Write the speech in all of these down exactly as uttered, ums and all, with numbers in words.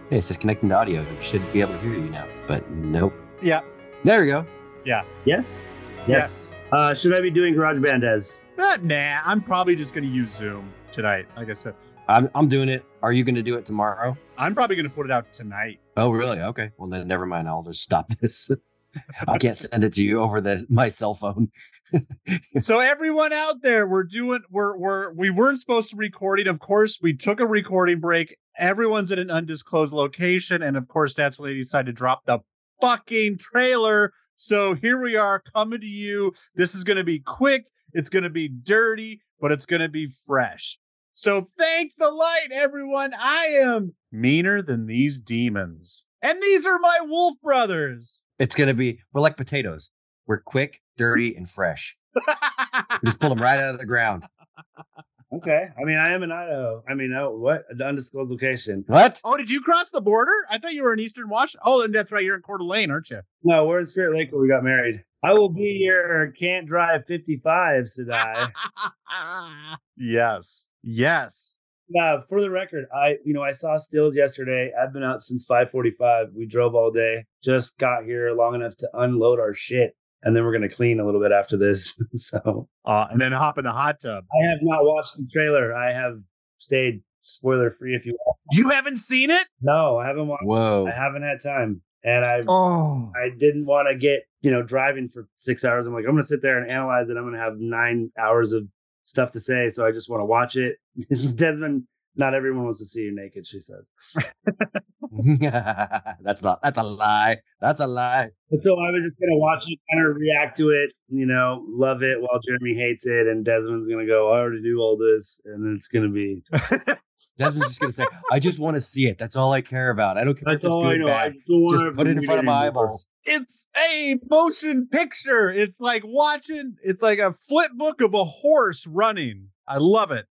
Hey, it says connecting to audio. We should be able to hear you now, but nope. Yeah. There we go. Yeah. Yes? Yes. Uh, should I be doing GarageBand as? Uh, nah, I'm probably just going to use Zoom tonight. Like I said, I'm I'm doing it. Are you going to do it tomorrow? I'm probably going to put it out tonight. Oh, really? Okay. Well, then never mind. I'll just stop this. I can't send it to you over the my cell phone. So everyone out there, we're doing we're we're we weren't supposed to recording. Of course, we took a recording break. Everyone's in an undisclosed location, and of course, that's when they decided to drop the fucking trailer. So here we are coming to you. This is going to be quick. It's going to be dirty, but it's going to be fresh. So thank the light, everyone. I am meaner than these demons, and these are my wolf brothers. It's going to be, we're like potatoes. We're quick, dirty, and fresh. We just pull them right out of the ground. Okay. I mean, I am in Idaho. I mean, oh, what? An undisclosed location. What? Oh, did you cross the border? I thought you were in Eastern Washington. Oh, and that's right. You're in Coeur d'Alene, aren't you? No, we're in Spirit Lake where we got married. I will be your can't drive fifty-five, Sadai. Yes. Yes. Now, for the record, I, you know, I saw stills yesterday. I've been up since five forty-five. We drove all day. Just got here long enough to unload our shit. And then we're going to clean a little bit after this. So, uh, and then hop in the hot tub. I have not watched the trailer. I have stayed spoiler free if you want. You haven't seen it? No, I haven't watched. Whoa. I haven't had time. And I oh. I didn't want to get, you know, driving for six hours. I'm like, I'm going to sit there and analyze it. I'm going to have nine hours of stuff to say. So I just want to watch it. Desmond, not everyone wants to see you naked, she says. that's not, that's a lie. That's a lie. And so I was just going to watch it, kind of react to it, you know, love it while Jeremy hates it. And Desmond's going to go, I already do all this. And it's going to be. Desmond's just going to say, I just want to see it. That's all I care about. I don't care That's if it's good or bad. Just put it in front of my eyeballs. It's a motion picture. It's like watching, it's like a flip book of a horse running. I love it.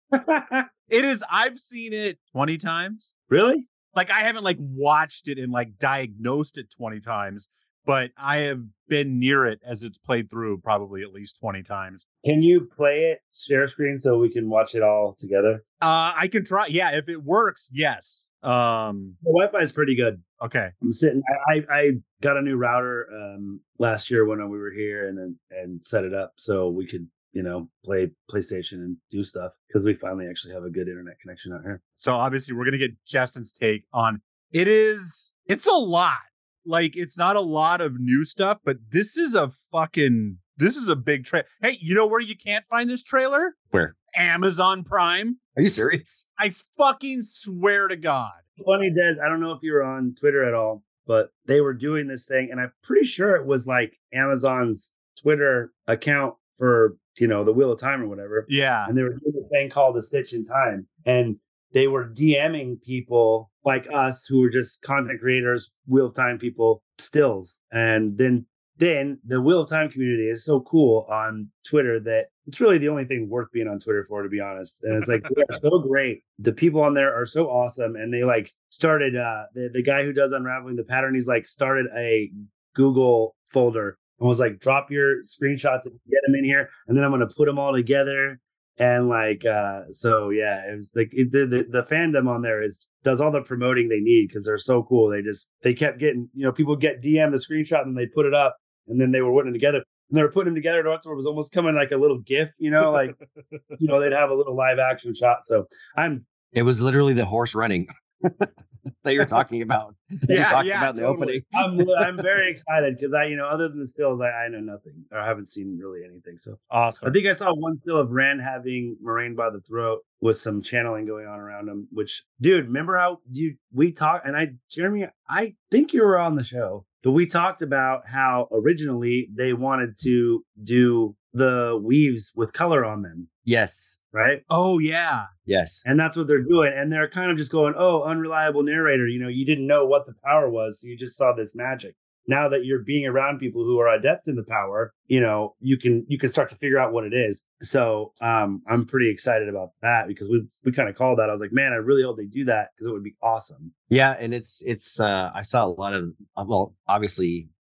It is. I've seen it twenty times. Really? Like I haven't like watched it and like diagnosed it twenty times, but I have been near it as it's played through probably at least twenty times. Can you play it, share screen, so we can watch it all together? Uh, I can try. Yeah, if it works, yes. Um, the Wi-Fi is pretty good. Okay. I'm sitting. I, I I got a new router um last year when we were here, and then and set it up so we could, you know, play PlayStation and do stuff because we finally actually have a good internet connection out here. So obviously we're going to get Justin's take on it. Is it's a lot. Like it's not a lot of new stuff, but this is a fucking, this is a big trailer. Hey, you know where you can't find this trailer? Where? Amazon Prime. Are you serious? I fucking swear to God. Funny, Des, I don't know if you were on Twitter at all, but they were doing this thing and I'm pretty sure it was like Amazon's Twitter account for, you know, the Wheel of Time or whatever. Yeah. And they were doing this thing called The Stitch in Time. And they were DMing people like us who were just content creators, Wheel of Time people, stills. And then then the Wheel of Time community is so cool on Twitter that it's really the only thing worth being on Twitter for, to be honest. And it's like, they are so great. The people on there are so awesome. And they like started, uh, the, the guy who does Unraveling the Pattern, he's like started a Google folder and was like, drop your screenshots and get them in here. And then I'm going to put them all together. And like, uh, so yeah, it was like it, the, the the fandom on there is does all the promoting they need because they're so cool. They just they kept getting, you know, people get D M the screenshot and they put it up and then they were putting them together and they were putting them together to where it was almost coming like a little GIF, you know, like you know they'd have a little live action shot. So I'm. It was literally the horse running that you're talking about. That yeah, you talked yeah, about in the totally. opening. I'm I'm very excited because I, you know, other than the stills, I, I know nothing or I haven't seen really anything. So awesome. I think I saw one still of Ren having Moraine by the throat with some channeling going on around him. Which, dude, remember how you we talked and I, Jeremy, I think you were on the show, but we talked about how originally they wanted to do the weaves with color on them. Yes. Right. Oh yeah. Yes. And that's what they're doing. And they're kind of just going, oh, unreliable narrator. You know, you didn't know what the power was. So you just saw this magic. Now that you're being around people who are adept in the power, you know, you can you can start to figure out what it is. So um, I'm pretty excited about that because we we kind of called that. I was like, man, I really hope they do that because it would be awesome. Yeah. And it's it's uh, I saw a lot of, well, obviously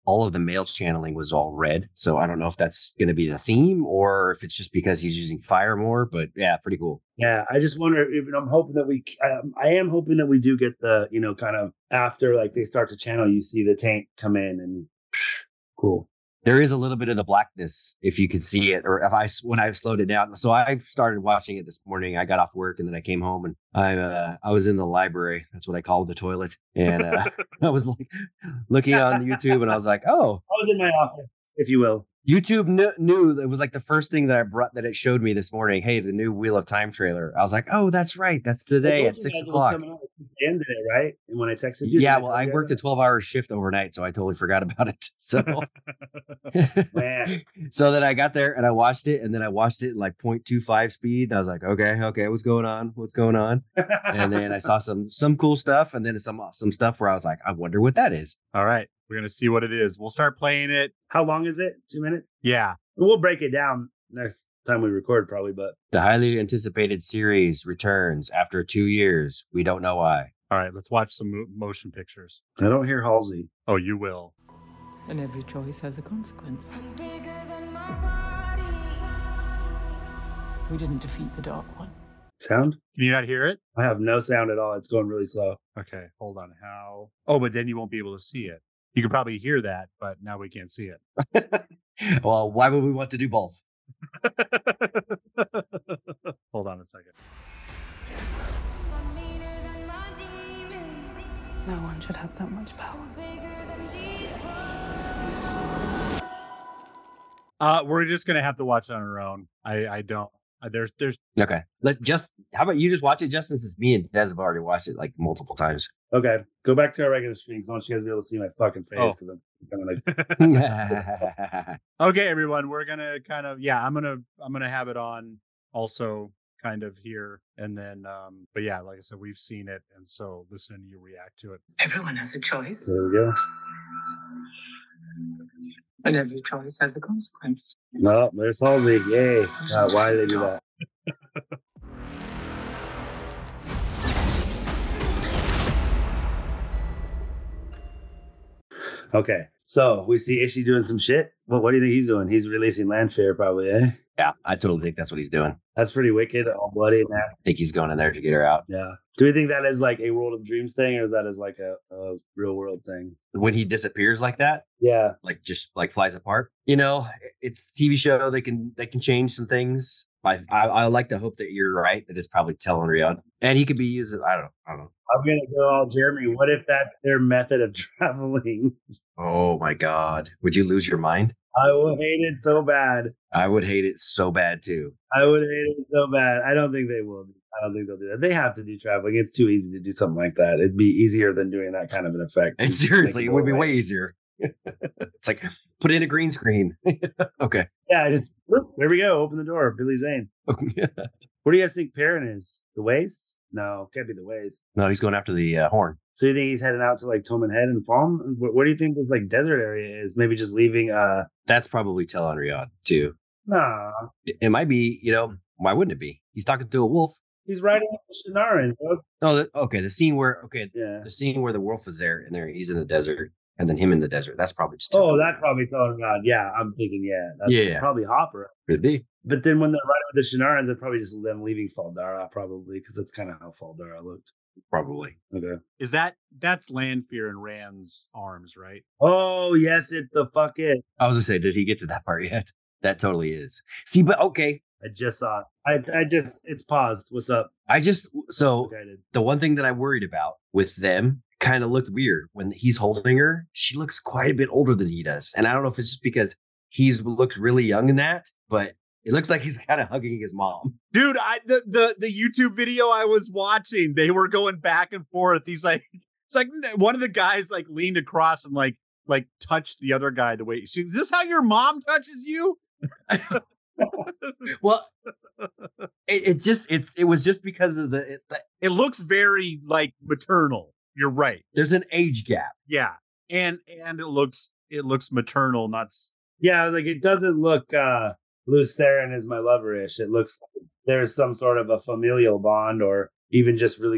all of the male channeling was all red. So I don't know if that's going to be the theme or if it's just because he's using fire more. But yeah, pretty cool. Yeah, I just wonder if I'm hoping that we, um, I am hoping that we do get the, you know, kind of after like they start to channel, you see the tank come in and psh, cool. There is a little bit of the blackness if you could see it, or if I when I've slowed it down. So I started watching it this morning. I got off work and then I came home and I uh, I was in the library. That's what I call the toilet, and uh, I was like looking on YouTube and I was like, oh, I was in my office, if you will. YouTube kn- knew it was like the first thing that I brought that it showed me this morning. Hey, the new Wheel of Time trailer. I was like, oh, that's right. That's today at six o'clock. Ended it, right? And when I texted you, yeah, well, I worked a twelve hour shift overnight, so I totally forgot about it. So, man. So then I got there and I watched it, and then I watched it in like point two five speed. And I was like, okay, okay, what's going on? What's going on? And then I saw some some cool stuff, and then some some stuff where I was like, I wonder what that is. All right. We're going to see what it is. We'll start playing it. How long is it? Two minutes? Yeah. We'll break it down next time we record, probably. But the highly anticipated series returns after two years. We don't know why. All right. Let's watch some mo- motion pictures. I don't hear Halsey. Oh, you will. And every choice has a consequence. I'm bigger than my body. We didn't defeat the Dark One. Sound? Can you not hear it? I have no sound at all. It's going really slow. Okay. Hold on. How? Oh, but then you won't be able to see it. You can probably hear that, but now we can't see it. Well, why would we want to do both? Hold on a second. I'm meaner than my demons. No one should have that much power. I'm bigger than these walls. Uh, we're just gonna have to watch it on our own. I, I don't. Uh, there's, there's. Okay. Let just. How about you just watch it, Justin? Since me and Des have already watched it like multiple times. Okay, go back to our regular stream because I want you guys to be able to see my fucking face because Oh. I'm kind of like. Okay, everyone, we're gonna kind of yeah. I'm gonna I'm gonna have it on also kind of here, and then um. But yeah, like I said, we've seen it, and so listening to you react to it. Everyone has a choice. There we go. And every choice has a consequence. No, there's Halsey. Yay. God, why did they do that? Okay, so we see Ishii doing some shit. Well, what do you think he's doing? He's releasing Landfair, probably, eh? Yeah, I totally think that's what he's doing. That's pretty wicked, all bloody and that. I think he's going in there to get her out. Yeah. Do we think that is like a World of Dreams thing, or that is like a, a real world thing? When he disappears like that, Yeah. like just like flies apart. You know, it's a T V show. They can they can change some things. I I, I like to hope that you're right. That it's probably Talon Riyadh, and he could be used. I don't know. I don't know. I'm gonna go all Jeremy. What if that's their method of traveling? Oh my God, would you lose your mind? I would hate it so bad. I would hate it so bad too. I would hate it so bad. I don't think they will. I don't think they'll do that. They have to do traveling. It's too easy to do something like that. It'd be easier than doing that kind of an effect. And seriously, it would be way easier. It's like put in a green screen. Okay. Yeah, just whoop, there we go. Open the door. Billy Zane. What do you guys think Perrin is? The waist? No, can't be the waist. No, he's going after the uh, horn. So you think he's heading out to like Toman Head and Falm? What, what do you think this like desert area is? Maybe just leaving. Uh, That's probably Talon Riyadh too. nah, It, it might be. You know, why wouldn't it be? He's talking to a wolf. he's riding up the Shinaran, bro. Oh, the, okay. The scene where okay, Yeah. the scene where the wolf is there and there he's in the desert, and then him in the desert. That's probably just. Oh, that's probably Talon God. Yeah, I'm thinking. Yeah, that's Yeah. probably Hopper. could be. But then when they're riding with the Shinarans, they're probably just them leaving Faldara, probably because that's kind of how Faldara looked. Probably. Okay. Is that that's Landfear in Rand's arms, right? Oh yes, it the fuck it. I was gonna say, did he get to that part yet? That totally is. See, but okay. I just saw it. I I just it's paused. What's up? I just so Okay, I did. the one thing that I worried about with them kind of looked weird when he's holding her. She looks quite a bit older than he does, and I don't know if it's just because he's looks really young in that, but it looks like he's kind of hugging his mom. Dude, I the, the the YouTube video I was watching, they were going back and forth. He's like, it's like one of the guys like leaned across and like like touched the other guy the way. She, is this how your mom touches you? Well, it, it just it's it was just because of the, it, the It looks very like maternal. You're right. there's an age gap. Yeah, and and it looks it looks maternal, not. s- Yeah, like it doesn't look uh Luz Theron is my lover-ish. It looks like there's some sort of a familial bond or even just really good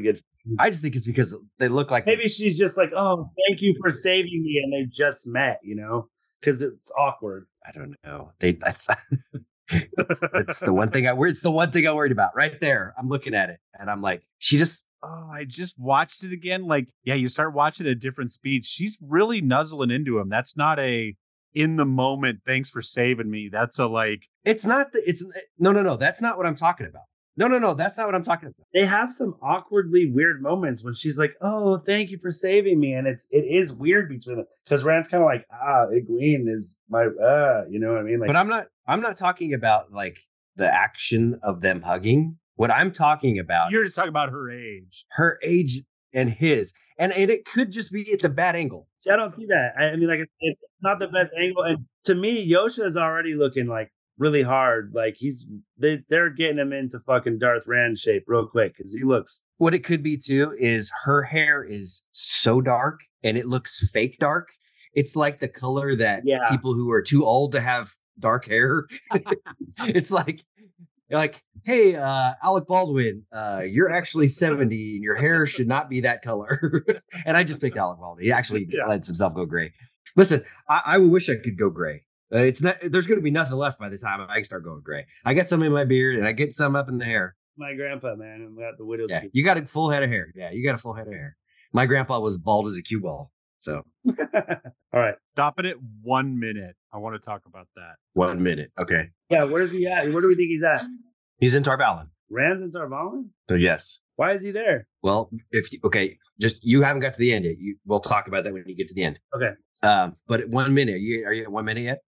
I just think it's because they look like Maybe she's just like, oh, thank you for saving me, and they just met, you know, because it's awkward. I don't know. They. I th- it's, it's the one thing I. It's the one thing I worried about right there. I'm looking at it and I'm like, she just. Oh, I just watched it again. Like, yeah, you start watching at different speeds. She's really nuzzling into him. That's not a in the moment. Thanks for saving me. That's a like. It's not the. It's no, no, no. That's not what I'm talking about. No, no, no. That's not what I'm talking about. They have some awkwardly weird moments when she's like, oh, thank you for saving me. And it's, it is weird between them because Rand's kind of like, ah, Egwene is my, uh, you know what I mean? Like, But I'm not. I'm not talking about like the action of them hugging. What I'm talking about, You're just talking about her age. her age and his, and and it could just be it's a bad angle. see, I don't see that. I, I mean, like, it's, it's not the best angle. And to me, Yosha is already looking like really hard. Like he's, they, they're getting him into fucking Darth Rand shape real quick because he looks. What it could be too is her hair is so dark and it looks fake dark. It's like the color that Yeah. people who are too old to have dark hair. It's like, like, hey, uh, Alec Baldwin, uh, you're actually seventy and your hair should not be that color. And I just picked Alec Baldwin. He actually Yeah. lets himself go gray. Listen, I, I wish I could go gray. Uh, it's not. There's going to be nothing left by the time I can start going gray. I get some in my beard and I get some up in the hair. My grandpa, man, and got the widow's Yeah, peak. you got a full head of hair. Yeah, you got a full head of hair. My grandpa was bald as a cue ball. So All right. Stop it at one minute. I want to talk about that. one minute. Okay. Yeah, where's he at? Where do we think he's at? He's in Tarvalin. Rand's in Tarvalin? So yes. Why is he there? Well, if you, okay, just you haven't got to the end yet. You, we'll talk about that when you get to the end. Okay. Um, but at one minute, you are you at one minute yet?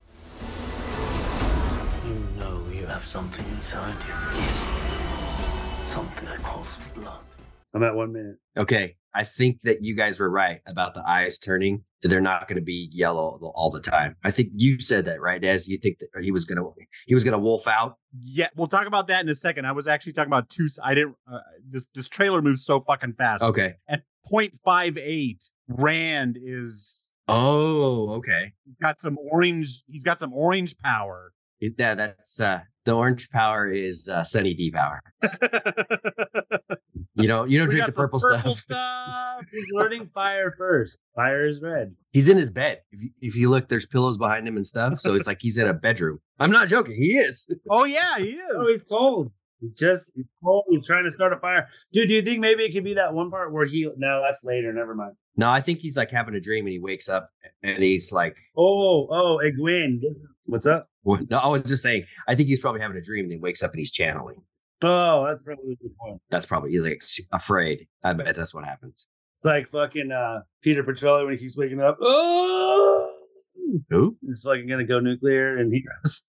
You know you have something inside you. Something that calls for blood. I'm at one minute. Okay. I think that you guys were right about the eyes turning. That they're not going to be yellow all the time. I think you said that, right, Des? You think that he was going to he was going to wolf out? Yeah, we'll talk about that in a second. I was actually talking about two. I didn't. Uh, this this trailer moves so fucking fast. Okay. At point five eight, Rand is. Oh, okay. He's got some orange. He's got some orange power. It, that, that's uh, the orange power is uh, Sunny D power. You know, you don't We drink got the some purple, purple stuff. stuff. He's learning fire first. Fire is red. He's in his bed. If you, if you look, there's pillows behind him and stuff. So it's like he's in a bedroom. I'm not joking. He is. Oh yeah, he Oh, is. he's cold. He just he's cold. He's trying to start a fire. Dude, do you think maybe it could be that one part where he no, that's later. Never mind. No, I think he's like having a dream and he wakes up and he's like, Oh, oh, Egwene. This is, what's up? well, no, I was just saying, I think he's probably having a dream and he wakes up and he's channeling. Oh, that's probably a good point. That's probably, he's like afraid. I bet that's what happens. It's like fucking uh, Peter Petrelli when he keeps waking up. Oh, Who? he's fucking gonna go nuclear and heroes.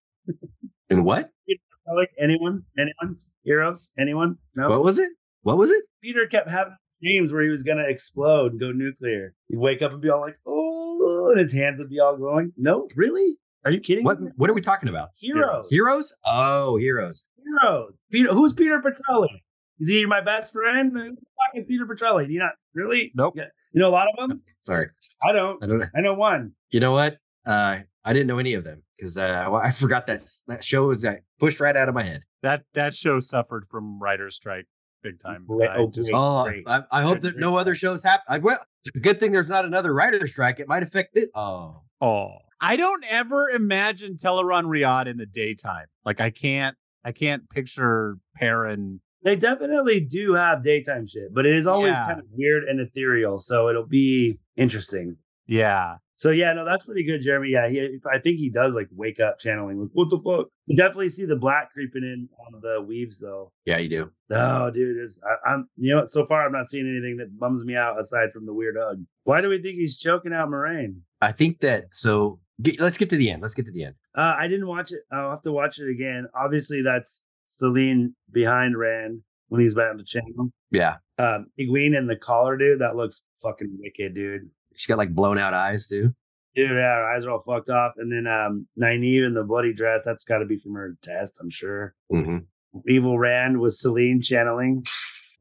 And what? Like anyone, anyone, heroes, anyone? No. What was it? What was it? Peter kept having dreams where he was gonna explode and go nuclear. He'd wake up and be all like, "Oh," and his hands would be all glowing. No, really? Are you kidding? What me? What are we talking about? Heroes. Heroes? Oh, heroes. Heroes. Peter. Who's Peter Petrelli? Is he my best friend? Who's fucking Peter Petrelli? Do you not really? Nope. Yeah. You know a lot of them. Sorry. I don't. I don't know. I know one. You know what? Uh, I didn't know any of them because uh, well, I forgot that that show was uh, pushed right out of my head. That that show suffered from writer's strike big time. Great. I Oh, just- great. Oh, great. I, I hope that no other shows happen. I, well, it's a good thing there's not another writer's strike. It might affect it. Oh, Oh, I don't ever imagine Teleron Riyadh in the daytime. Like I can't, I can't picture Perrin. They definitely do have daytime shit, but it is always Yeah. kind of weird and ethereal. So it'll be interesting. Yeah, So yeah, no, that's pretty good, Jeremy. Yeah, he, I think he does like wake up channeling. Like, what the fuck? You definitely see the black creeping in on the weaves, though. yeah, you do. Oh, dude, is I, I'm you know what? So far, I'm not seeing anything that bums me out aside from the weird hug. Why do we think he's choking out Moraine? I think that. So get, let's get to the end. Let's get to the end. Uh, I didn't watch it. I'll have to watch it again. Obviously, that's Celine behind Rand when he's about to channel. Yeah, Um, Egwene and the collar, dude. That looks fucking wicked, dude. she's got like blown out eyes too. Dude, yeah, her eyes are all fucked off. And then um, Nynaeve in the bloody dress. That's got to be from her test, I'm sure. Mm-hmm. Evil Rand was Celine channeling.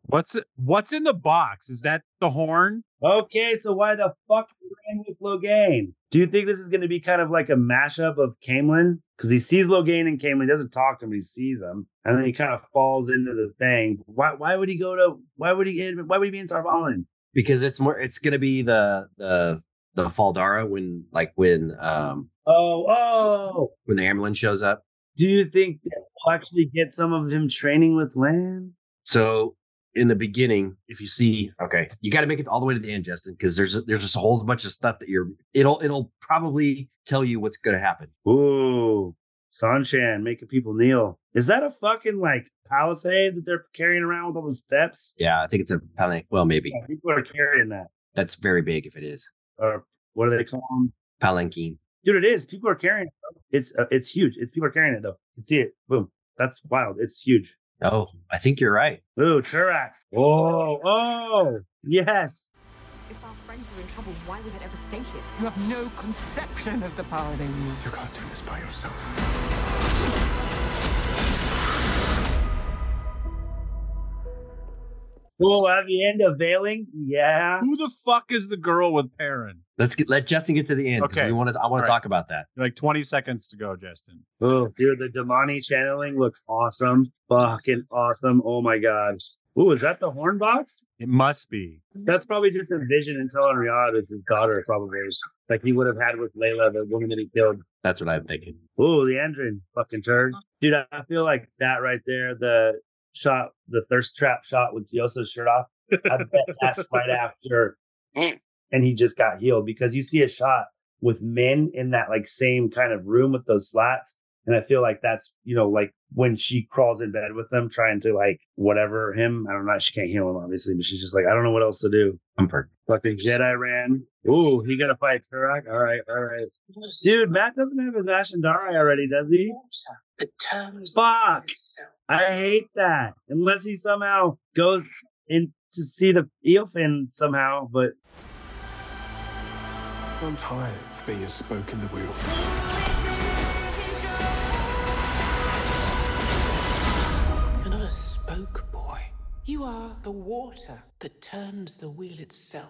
What's it, what's in the box? Is that the horn? Okay, so why the fuck is Rand with Logain? Do you think this is going to be kind of like a mashup of Camelin? Because he sees Logain and Camelin, he doesn't talk to him, he sees him, and then he kind of falls into the thing. Why? Why would he go to? Why would he? Why would he be in Tar Valon? Because it's more. It's gonna be the the the Faldara when like when um Oh, oh. when the Amyrlin shows up. Do you think that we'll actually get some of him training with Lan? So in the beginning, if you see, okay, you got to make it all the way to the end, Justin, because there's a, there's just a whole bunch of stuff that you're. It'll it'll probably tell you what's going to happen. Ooh, Sanshan making people kneel. Is that a fucking like palisade that they're carrying around with all the steps? Yeah, I think it's a palanquin. Well, maybe Yeah, people are carrying that. that's very big if it is Or what do they call them? palanquin. Dude, it is. People are carrying it. Though. It's uh, it's huge. It's people are carrying it though. You can see it. Boom. That's wild. It's huge. Oh, I think you're right. Ooh, Turak. Oh, oh, yes. If our friends are in trouble, why would they ever stay here? You have no conception of the power they wield. You can't do this by yourself. Cool. At the end of Veiling, yeah. Who the fuck is the girl with Perrin? Let's get let Justin get to the end because Okay. we want to. I want All to right. talk about that. Like twenty seconds to go, Justin. Oh, dude, the Damani channeling looks awesome. Fucking awesome. Oh my gosh. Ooh, is that the horn box? It must be. That's probably just a vision and telling Riyadh it's his daughter, probably. Like he would have had with Layla, the woman that he killed. That's what I'm thinking. Ooh, the Andrin fucking turd. Dude, I feel like that right there, the shot, the thirst trap shot with Yosa's shirt off. I bet that's right after. And he just got healed because you see a shot with men in that like same kind of room with those slats. And I feel like that's, you know, like when she crawls in bed with them trying to like whatever him. I don't know. She can't heal him, obviously, but she's just like, I don't know what else to do. Comfort. Fucking Jedi ran. Ooh, he gonna fight Turak? All right, all right. Dude, Matt doesn't have his Ashendari already, does he? The terms Fuck. I hate that. Unless he somehow goes in to see the eelfin somehow, but I'm tired of being a spoke in the wheel. You're not a spoke, boy. You are the water that turns the wheel itself.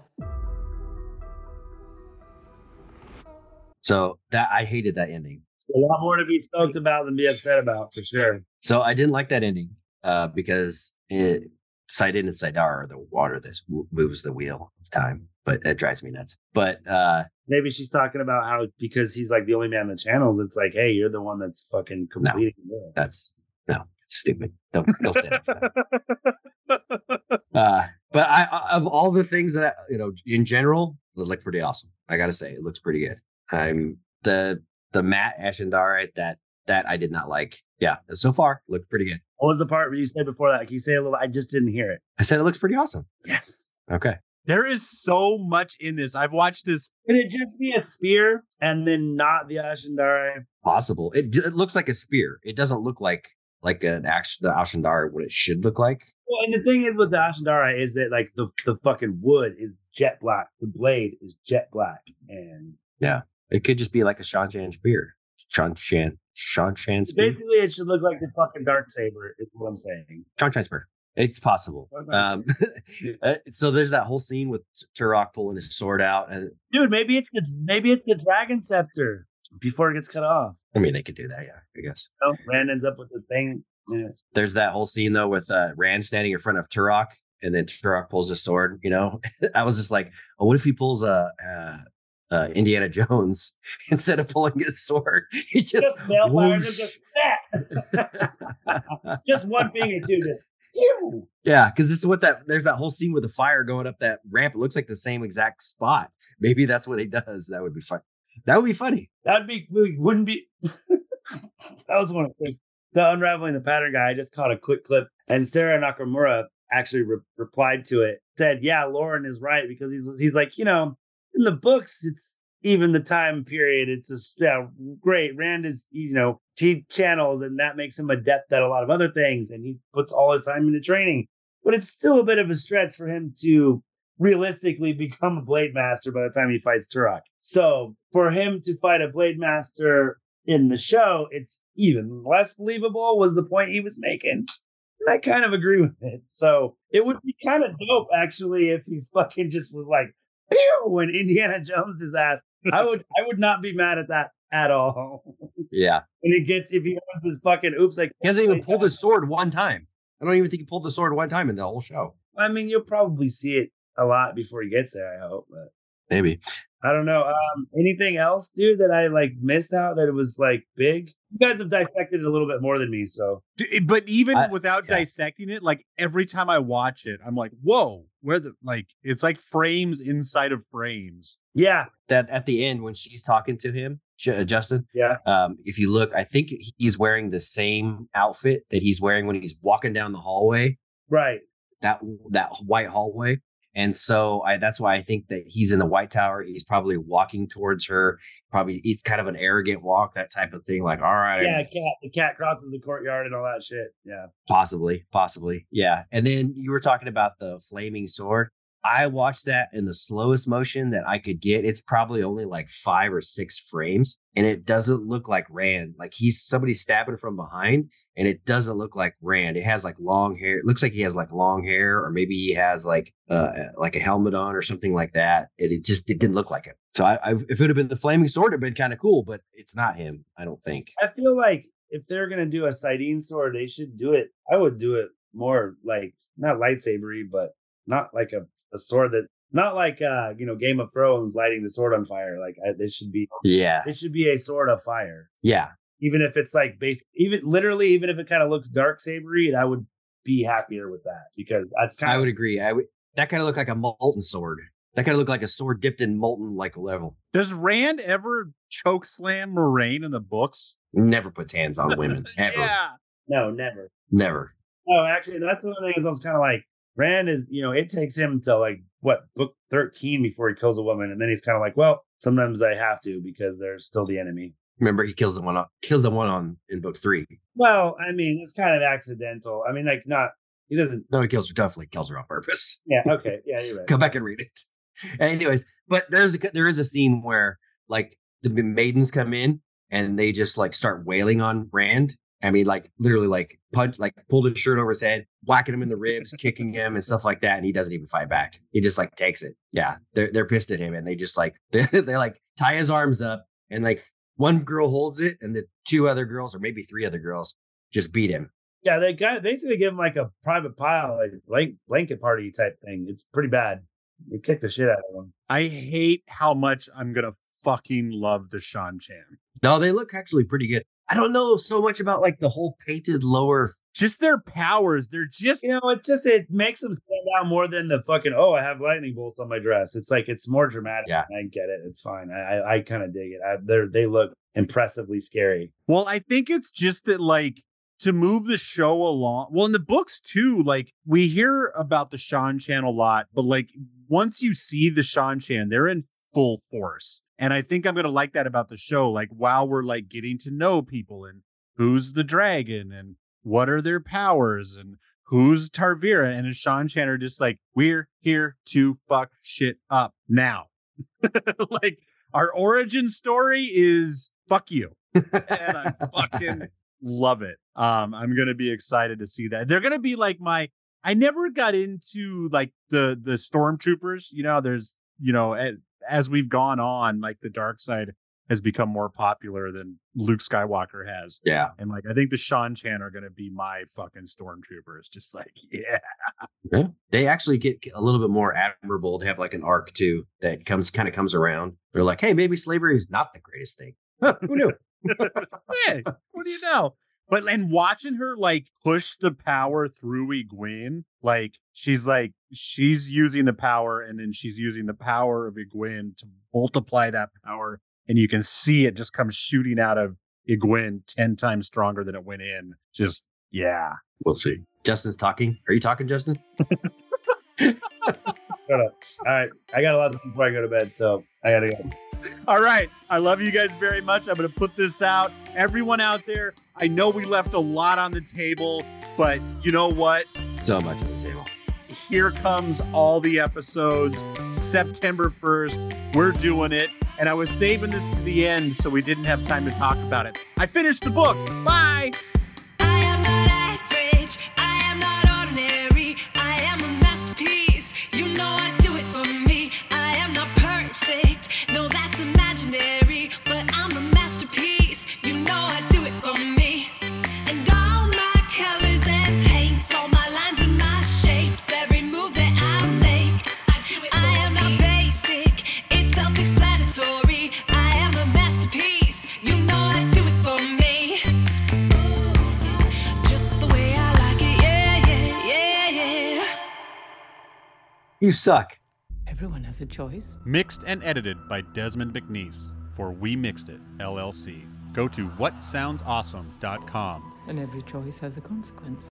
So that I hated that ending. a lot more to be stoked about than be upset about, for sure. So I didn't like that ending uh, because it, Sidon and Sidar are the water that w- moves the wheel of time, but it drives me nuts. But uh, Maybe she's talking about how because he's like the only man in the channels, it's like, hey, you're the one that's fucking completing the wheel. that's no, it's stupid. Don't don't stand for that. Uh, but I, I- of all the things that you know, in general, it looked pretty awesome. I gotta say, it looks pretty good. I'm the the Matt Ashendari that that I did not like. Yeah, so far looked pretty good. What was the part where you said before that? Can you say a little? I just didn't hear it. I said it looks pretty awesome. Yes. Okay. There is so much in this. I've watched this. Could it just be a spear and then not the Ashendari? Possible. It, it looks like a spear. It doesn't look like like an action the Ashendari what it should look like. Well, and the thing is with the Ashendari is that like the, the fucking wood is jet black. The blade is jet black. And It could just be like a Shanshan spear. Shanshan Shanshan spear. basically it should look like the fucking dark saber is what I'm saying. Shanshan spear. It's possible. Okay. Um, uh, so there's that whole scene with Turok pulling his sword out, and Dude, maybe it's the maybe it's the dragon scepter before it gets cut off. I mean they could do that. Yeah, I guess. You know, Rand ends up with the thing. Yeah. There's that whole scene though with uh, Rand standing in front of Turok, and then Turok pulls his sword. You know, I was just like, oh, what if he pulls a. Uh, uh, Indiana Jones instead of pulling his sword, he just Just Malfire, whoosh. just fat. Just one finger too. Just ew. Yeah, because this is what that there's that whole scene with the fire going up that ramp. It looks like the same exact spot. Maybe that's what he does. That would be fun. That would be funny. That'd be wouldn't be. That was one of the things. The unraveling the pattern guy. I just caught a quick clip, and Sarah Nakamura actually re- replied to it. Said, "Yeah, Lauren is right because he's he's like you know in the books it's even the time period. It's just yeah great. Rand is you know he channels and that makes him adept at a lot of other things, and he puts all his time into training. But it's still a bit of a stretch for him to." Realistically become a blade master by the time he fights Turok. So for him to fight a blade master in the show, it's even less believable was the point he was making. I kind of agree with it. So it would be kind of dope, actually, if he fucking just was like, pew, when Indiana Jones his ass. I would, I would not be mad at that at all. Yeah. When he gets, if he has his fucking oops, like He hasn't even pulled his sword one time. I don't even think he pulled the sword one time in the whole show. I mean, you'll probably see it a lot before he gets there. I hope, but Maybe. I don't know. Um, anything else, dude, that I like missed out that it was like big? You guys have dissected it a little bit more than me, so D- But even I- without yeah. dissecting it, like every time I watch it, I'm like, whoa, where the like it's like frames inside of frames. yeah, That at the end when she's talking to him, J- uh, Justin, yeah, um, if you look, I think he's wearing the same outfit that he's wearing when he's walking down the hallway, right. that that white hallway. And so I, that's why I think that he's in the White Tower. He's probably walking towards her. Probably it's kind of an arrogant walk, that type of thing. Like, all right, Yeah, cat. The cat crosses the courtyard and all that shit. Yeah, possibly, possibly, yeah. And then you were talking about the flaming sword. I watched that in the slowest motion that I could get. It's probably only like five or six frames, and it doesn't look like Rand. Like he's somebody stabbing from behind, and it doesn't look like Rand. It has like long hair. It looks like he has like long hair, or maybe he has like uh like a helmet on or something like that. It, it just it didn't look like it. So I, I if it would have been the flaming sword, it'd been kind of cool, but it's not him. I don't think. I feel like if they're gonna do a Sidene sword, they should do it. I would do it more like not lightsabery, but not like a, a sword that not like uh you know Game of Thrones lighting the sword on fire. Like I, it should be Yeah, it should be a sword of fire. yeah. Even if it's like base, even literally, even if it kind of looks dark sabery, I would be happier with that because that's kind I of would agree. I would. That kind of looked like a molten sword. That kind of looked like a sword dipped in molten like level. Does Rand ever choke slam Moraine in the books? Never puts hands on women. Ever. Yeah. no, never. Never. No, actually, that's one of the things I was kind of like. Rand is, you know, it takes him to like what book thirteen before he kills a woman, and then he's kind of like, well, sometimes I have to because they're still the enemy. Remember, he kills the one on kills the one on in book three. Well, I mean, it's kind of accidental. I mean, like, not he doesn't. No, he kills her. Definitely kills her on purpose. Yeah. Okay. Yeah. You're right. Go back and read it. Anyways, but there's a there is a scene where like the maidens come in and they just like start wailing on Rand. I mean, like literally, like punch, like pulled his shirt over his head, whacking him in the ribs, kicking him, and stuff like that. And he doesn't even fight back. He just like takes it. Yeah, they're they're pissed at him, and they just like they they like tie his arms up, and like one girl holds it, and the two other girls, or maybe three other girls, just beat him. Yeah, they got basically give him like a private pile, like blank, blanket party type thing. It's pretty bad. They kick the shit out of him. I hate how much I'm gonna fucking love the Shan Chan. No, they look actually pretty good. I don't know so much about like the whole painted lower. Just their powers. They're just You know, it just it makes them stand out more than the fucking oh, I have lightning bolts on my dress. It's like it's more dramatic. Yeah. I get it. It's fine. I I, I kind of dig it. I, they're they look impressively scary. well, I think it's just that like to move the show along. Well, in the books too, like we hear about the Shan Chan a lot, but like once you see the Shan Chan, they're in full force. And I think I'm going to like that about the show. Like while we're like getting to know people and who's the dragon and what are their powers and who's Tarvira and Shan Chan are just like, we're here to fuck shit up now. Like our origin story is fuck you. And I fucking love it. Um, I'm going to be excited to see that. They're going to be like my, I never got into like the, the stormtroopers, you know, there's, you know, as we've gone on, like the dark side has become more popular than Luke Skywalker has. Yeah. And like, I think the Shan Chan are going to be my fucking stormtroopers. Just like, yeah. Yeah. They actually get a little bit more admirable. They have like an arc too that comes kind of comes around. They're like, hey, maybe slavery is not the greatest thing. Who knew? Hey, what do you know? But and watching her like push the power through Egwene, like she's like she's using the power and then she's using the power of Egwene to multiply that power, and you can see it just come shooting out of Egwene ten times stronger than it went in. Just yeah. We'll see. Justin's talking. Are you talking, Justin? Shut up. All right, I got a lot to do before I go to bed, so I gotta go. All right. I love you guys very much. I'm going to put this out. Everyone out there, I know we left a lot on the table, but you know what? So much on the table. Here comes all the episodes. September first. We're doing it. And I was saving this to the end so we didn't have time to talk about it. I finished the book. Bye. I am not average. I am not You suck. Everyone has a choice. Mixed and edited by Desmond McNeese for We Mixed It, L L C. Go to what sounds awesome dot com. And every choice has a consequence.